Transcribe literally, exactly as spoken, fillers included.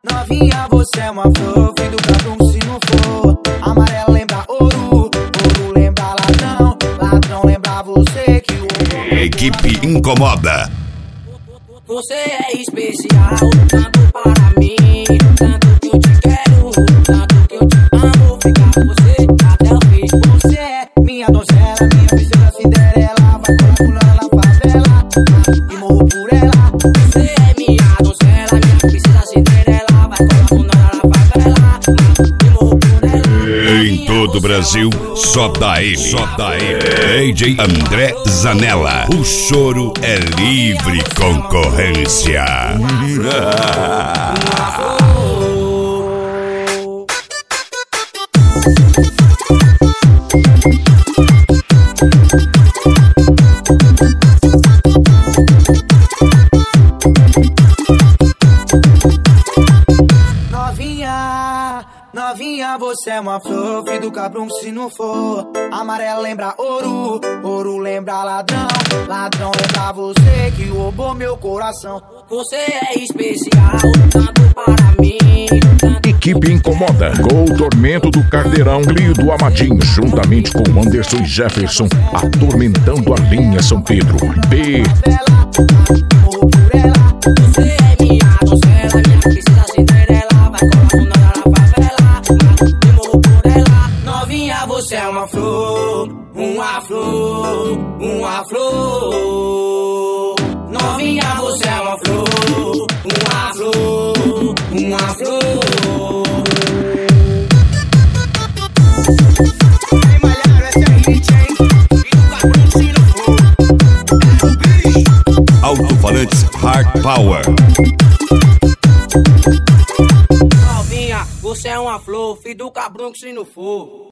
Novinha, você é uma flor, feito pra Brum se não for. Amarelo lembra ouro, ouro lembra ladrão, ladrão lembra você que o... Equipe Incomoda. Você é especial, tanto para mim, tanto que eu te quero, tanto que eu te amo, ficar com você até o fim. Você é minha donzela, minha princesa Cinderela, vai colar pulando na favela e morro por ela. Você é minha donzela, minha princesa Cinderela, vai colar pulando na favela e morro por ela. Em todo o Brasil, só dá ele, só dá ele. D J André Zanella. O choro é livre concorrência. Novinha, novinha, você é uma flor, filho do Cabrum se não for. Amarelo lembra ouro, ouro lembra ladrão, ladrão lembra você que roubou meu coração. Você é especial, tanto para mim, tanto... Equipe Incomoda, com o tormento do Cardeirão, Clio do Amadim, juntamente com Anderson e Jefferson, atormentando a linha São Pedro. B. Você é minha donzela, minha princesa Cinderela, vai colar na favela e morro por ela. Novinha, você é uma flor, uma flor, uma flor. Novinha, você é uma flor, uma flor, uma flor. Ei, malharo, essa é hit, hein? E o Cabrum se não for. É o bicho. Alto-falantes Hard Power. Novinha, você é uma flor, filho do Cabrum se não for.